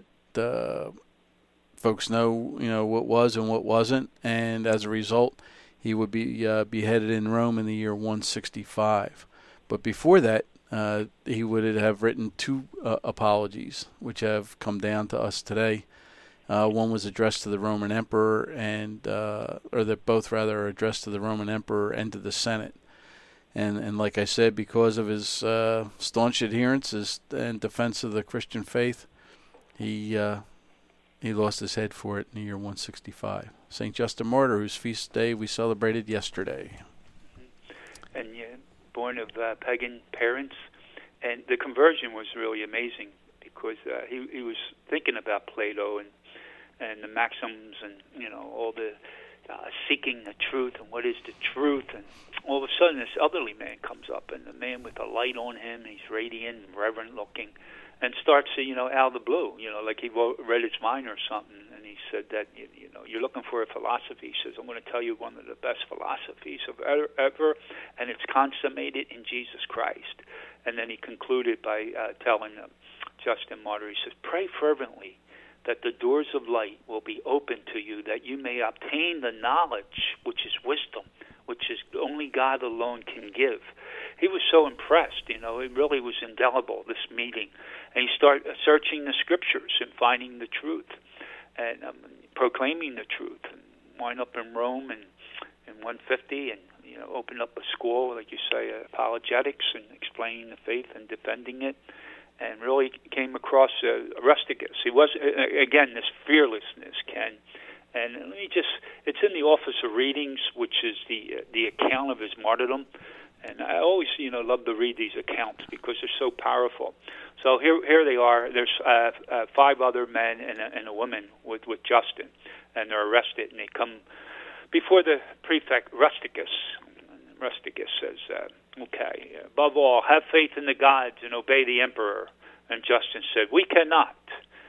folks know what was and what wasn't, and as a result, he would be beheaded in Rome in the year 165. But before that, he would have written two apologies, which have come down to us today. One was addressed to the Roman Emperor, or that both rather are addressed to the Roman Emperor and to the Senate. And like I said, because of his staunch adherence and defense of the Christian faith, he lost his head for it in the year 165. St. Justin Martyr, whose feast day we celebrated yesterday. And born of pagan parents, and the conversion was really amazing, because he was thinking about Plato and the maxims and all the seeking the truth and what is the truth and all of a sudden this elderly man comes up, and the man with a light on him, he's radiant and reverent looking, and starts to, out of the blue, like he read his mind or something, and he said that, you're looking for a philosophy. He says, I'm going to tell you one of the best philosophies of ever, and it's consummated in Jesus Christ. And then he concluded by telling Justin Martyr, he says, pray fervently that the doors of light will be open to you, that you may obtain the knowledge, which is wisdom, which is only God alone can give. He was so impressed, it really was indelible, this meeting. And he started searching the scriptures and finding the truth and proclaiming the truth. And wind up in Rome in 150 and, opened up a school, like you say, apologetics and explaining the faith and defending it. And really came across Rusticus. He was, again, this fearlessness, Ken. And it's in the Office of Readings, which is the account of his martyrdom. And I always, love to read these accounts because they're so powerful. So here they are. There's 5 other men and a woman with Justin, and they're arrested. And they come before the prefect Rusticus. And Rusticus says, okay, above all, have faith in the gods and obey the emperor. And Justin said, we cannot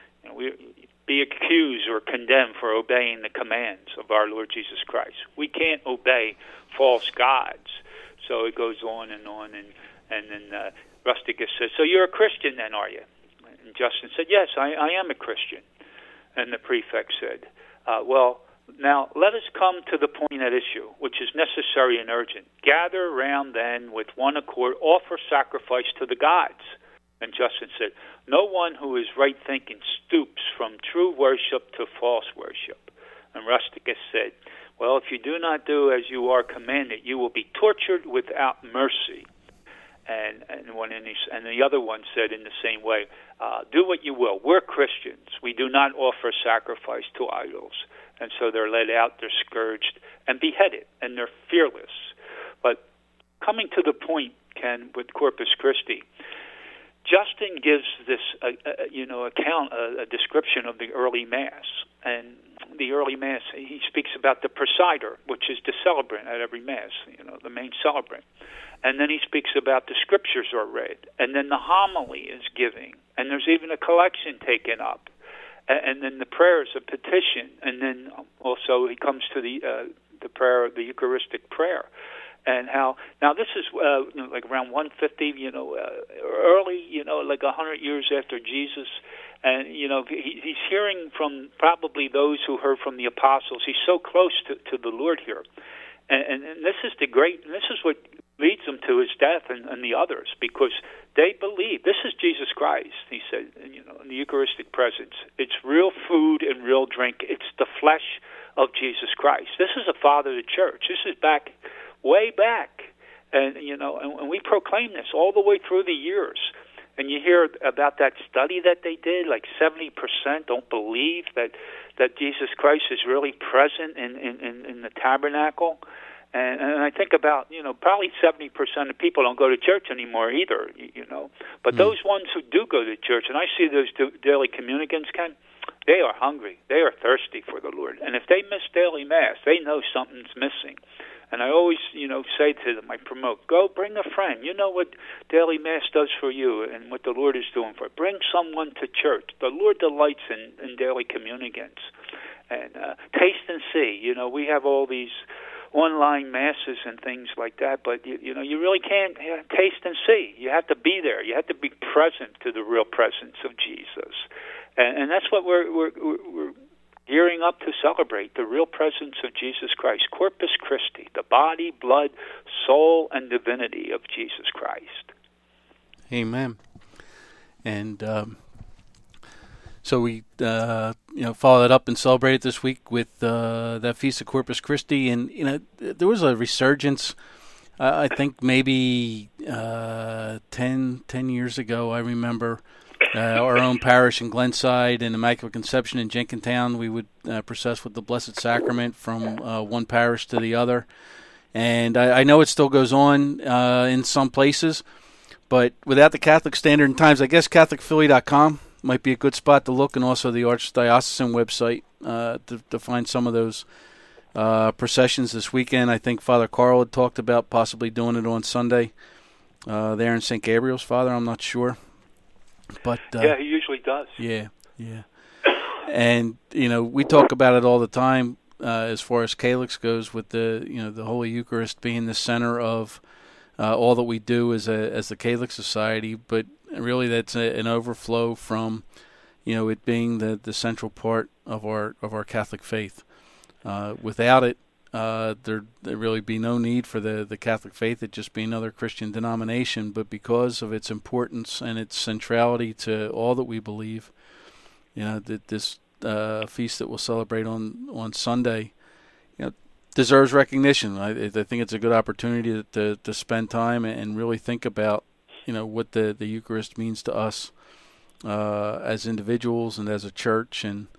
be accused or condemned for obeying the commands of our Lord Jesus Christ. We can't obey false gods. So it goes on, and then Rusticus says, so you're a Christian then, are you? And Justin said, yes, I am a Christian. And the prefect said, well, now let us come to the point at issue, which is necessary and urgent. Gather round then with one accord, offer sacrifice to the gods. And Justin said, no one who is right thinking stoops from true worship to false worship. And Rusticus said, well, if you do not do as you are commanded, you will be tortured without mercy. And the other one said in the same way, do what you will. We're Christians. We do not offer sacrifice to idols. And so they're led out, they're scourged, and beheaded, and they're fearless. But coming to the point, Ken, with Corpus Christi, Justin gives this, account, a description of the early Mass. And the early Mass, he speaks about the presider, which is the celebrant at every Mass, the main celebrant. And then he speaks about the scriptures are read. And then the homily is giving. And there's even a collection taken up. And then the prayers of petition. And then also he comes to the prayer, the Eucharistic prayer. And how now this is like around 150, early, like 100 years after Jesus, and he's hearing from probably those who heard from the apostles. He's so close to the Lord here, and this is this is what leads him to his death and the others, because they believe this is Jesus Christ. He said, in the Eucharistic presence, it's real food and real drink. It's the flesh of Jesus Christ. This is a father of the church. This is way back, and and we proclaim this all the way through the years. And you hear about that study that they did, like 70% don't believe that Jesus Christ is really present in the tabernacle. And I think about, probably 70% of people don't go to church anymore either, But those ones who do go to church, and I see those daily communicants, Ken, they are hungry. They are thirsty for the Lord. And if they miss daily Mass, they know something's missing. And I always, say to them, I promote, go bring a friend. You know what daily Mass does for you and what the Lord is doing for it. Bring someone to church. The Lord delights in daily communicants. And taste and see. We have all these online masses and things like that, but you really can't taste and see. You have to be there. You have to be present to the real presence of Jesus. And that's what we're gearing up to celebrate, the real presence of Jesus Christ, Corpus Christi, the body, blood, soul, and divinity of Jesus Christ. Amen. And so we, followed it up and celebrated this week with that Feast of Corpus Christi, and there was a resurgence. I think maybe 10 years ago. I remember. Our own parish in Glenside and Immaculate Conception in Jenkintown, we would process with the Blessed Sacrament from one parish to the other. And I know it still goes on in some places, but without the Catholic Standard and Times, I guess CatholicPhilly.com might be a good spot to look, and also the Archdiocesan website to find some of those processions this weekend. I think Father Carl had talked about possibly doing it on Sunday there in St. Gabriel's, Father. I'm not sure. But yeah, he usually does. Yeah. And, we talk about it all the time as far as Calyx goes, with the Holy Eucharist being the center of all that we do as the Calyx Society. But really that's an overflow from, it being the central part of our Catholic faith. Without it, there really be no need for the Catholic faith. It just be another Christian denomination. But because of its importance and its centrality to all that we believe, that this feast that we'll celebrate on Sunday, deserves recognition. I think it's a good opportunity to spend time and really think about, what the Eucharist means to us as individuals and as a church. And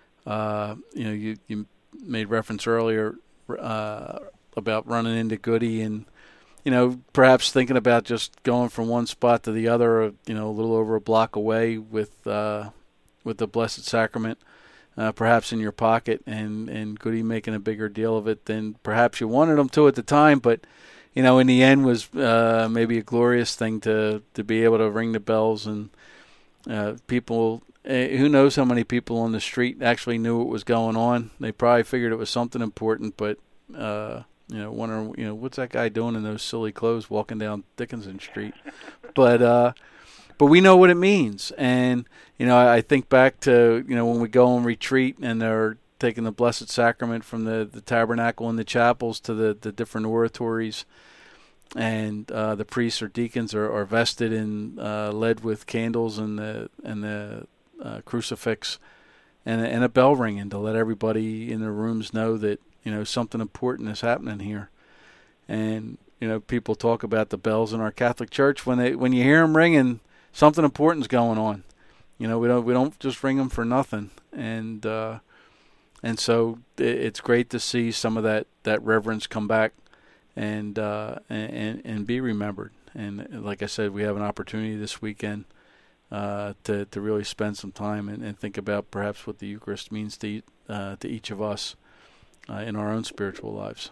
you made reference earlier about running into Goody and, perhaps thinking about just going from one spot to the other, a little over a block away with the Blessed Sacrament, perhaps in your pocket, and Goody making a bigger deal of it than perhaps you wanted them to at the time. But, in the end was maybe a glorious thing to be able to ring the bells, and people, who knows how many people on the street actually knew what was going on. They probably figured it was something important, but, wonder, what's that guy doing in those silly clothes walking down Dickinson Street? But we know what it means. And, I think back to, when we go on retreat and they're taking the Blessed Sacrament from the tabernacle and the chapels to the different oratories, and the priests or deacons are vested in led with candles and the crucifix and a bell ringing to let everybody in their rooms know that, something important is happening here. And, people talk about the bells in our Catholic Church. When you hear them ringing, something important's going on. We don't just ring them for nothing. And so it's great to see some of that reverence come back and be remembered. And like I said, we have an opportunity this weekend to really spend some time and think about perhaps what the Eucharist means to each of us in our own spiritual lives.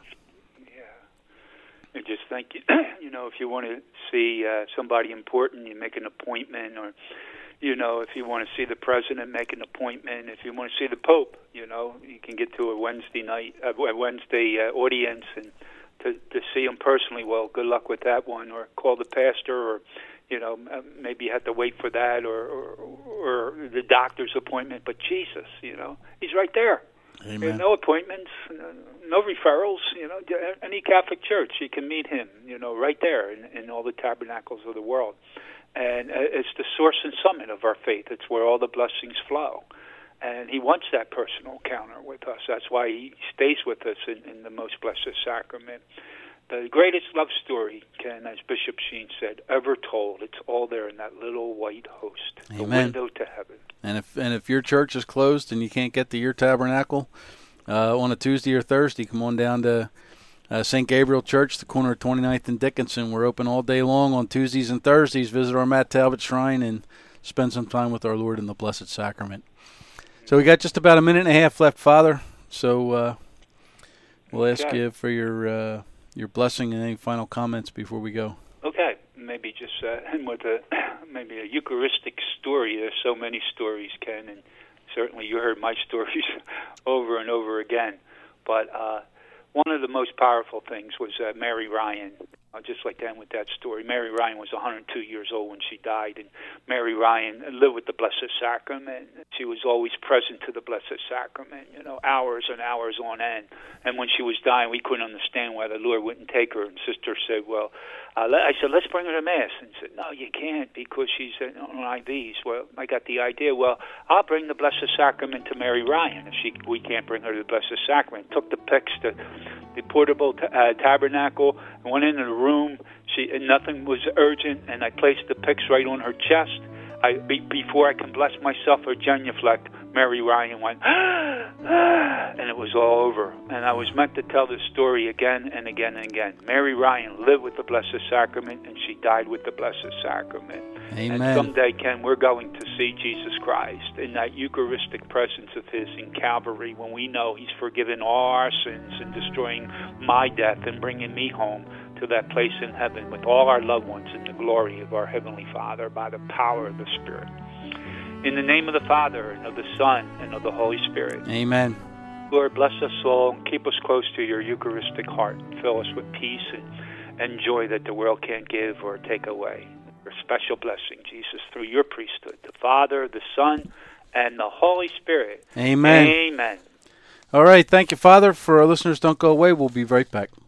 I just think, if you want to see somebody important, you make an appointment, or, if you want to see the president, make an appointment. If you want to see the Pope, you can get to a Wednesday audience and to see him personally. Well, good luck with that one, or call the pastor, or, maybe you have to wait for that, or the doctor's appointment. But Jesus, he's right there. Amen. No appointments, no referrals. Any Catholic church, you can meet him. Right there in all the tabernacles of the world, and it's the source and summit of our faith. It's where all the blessings flow, and he wants that personal encounter with us. That's why he stays with us in the Most Blessed Sacrament. The greatest love story, Ken, as Bishop Sheen said, ever told. It's all there in that little white host, Amen. The window to heaven. And if your church is closed and you can't get to your tabernacle on a Tuesday or Thursday, come on down to St. Gabriel Church, the corner of 29th and Dickinson. We're open all day long on Tuesdays and Thursdays. Visit our Matt Talbot Shrine and spend some time with our Lord in the Blessed Sacrament. So we got just about a minute and a half left, Father. So we'll ask you for your blessing and any final comments before we go. Okay, maybe just end with maybe a Eucharistic story. There's so many stories, Ken, and certainly you heard my stories over and over again. But one of the most powerful things was Mary Ryan. I'd just like to end with that story. Mary Ryan was 102 years old when she died, and Mary Ryan lived with the Blessed Sacrament. She was always present to the Blessed Sacrament, hours and hours on end. And when she was dying, we couldn't understand why the Lord wouldn't take her. And Sister said, I said, let's bring her to Mass. And she said, no, you can't because she's on IVs. Well, I got the idea. Well, I'll bring the Blessed Sacrament to Mary Ryan if we can't bring her to the Blessed Sacrament. Took the pics to the portable tabernacle, and went into the room. Nothing was urgent, and I placed the pyx right on her chest. Before I can bless myself or genuflect, Mary Ryan went, and it was all over. And I was meant to tell this story again and again and again. Mary Ryan lived with the Blessed Sacrament, and she died with the Blessed Sacrament. Amen. And someday, Ken, we're going to see Jesus Christ in that Eucharistic presence of His in Calvary, when we know He's forgiven all our sins and destroying my death and bringing me home to that place in heaven with all our loved ones in the glory of our Heavenly Father by the power of the Spirit. In the name of the Father, and of the Son, and of the Holy Spirit. Amen. Lord, bless us all and keep us close to your Eucharistic heart. Fill us with peace and joy that the world can't give or take away. Your special blessing, Jesus, through your priesthood, the Father, the Son, and the Holy Spirit. Amen. Amen. All right. Thank you, Father. For our listeners, don't go away. We'll be right back.